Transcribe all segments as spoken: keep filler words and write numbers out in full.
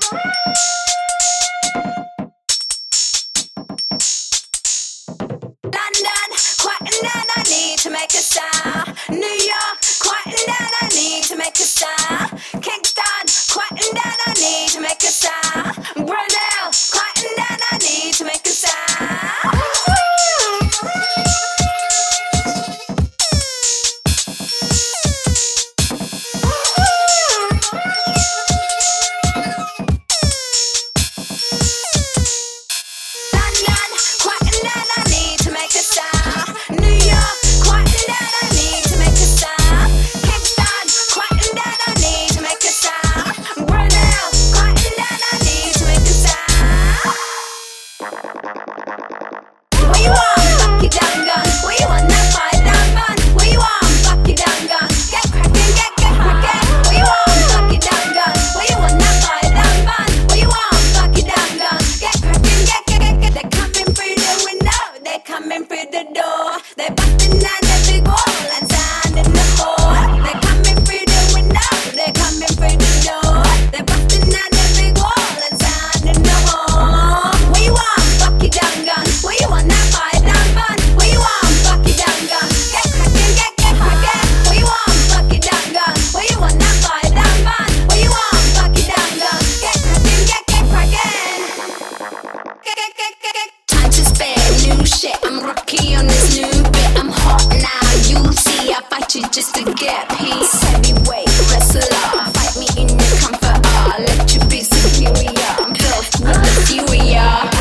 London, quieting down, I need to make a sound. New York, quieting down, I need to make a sound. Kingston, quieting down, I need to make a sound. Brunel, quieting down, I need to make a sound. Just to get peace, heavyweight wrestler, fight me in your comfort. I'll let you be superior. I'm filled with the fury.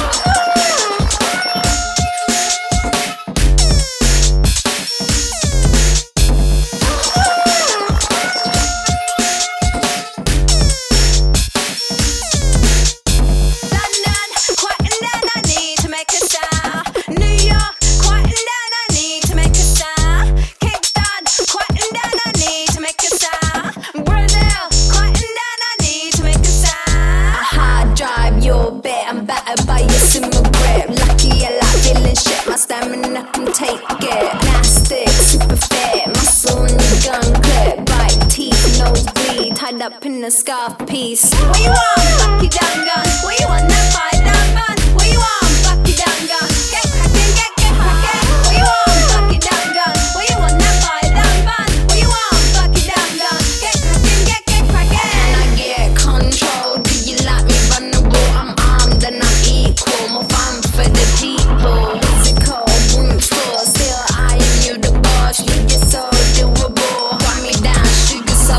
London, quieting down, I need to make a sound. New York, quieting down, I need to make a sound. Quieting down, I need to make a sound. Brazil, quieting down, I need to make a sound. A hard drive, your bet, I'm battered by your similar grip. Lucky I like feeling shit, my stamina can take it. Nasty, super fit, muscle in your gun clip. Bite teeth, nose bleed, tied up in a scarf piece. What you want, Bucky down gun? What you want, that fight down bun? What you want, Bucky down gun? Get crackin', get, get crackin'. What you want, Bucky down gun? What you want, that fight down bun? What you want, Bucky down gun? Get crackin', get, get crackin'. Can I get control? Do you like me vulnerable? I'm armed and I'm equal. More fun for the people. Physical, brute force. Still I am you the boss. You get so doable. Wind me down, sugar so.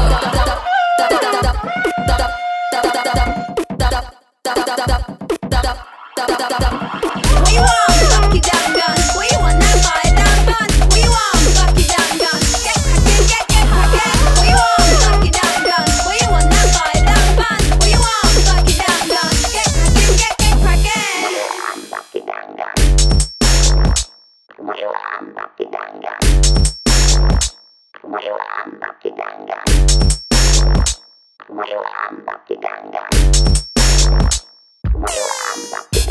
What you want, Bucky down gun? What you want, that fight down bun? What you want, Bucky down gun? Get crackin', get, get crackin'. What you want, Bucky down gun? What you want, that fight down bun? What you want, Bucky down gun? Get crackin', get, get crackin'. What you want, Bucky down gun? What you want, Bucky down gun? What you want, Bucky down gun? What you want, Bucky down gun? What you want, Bucky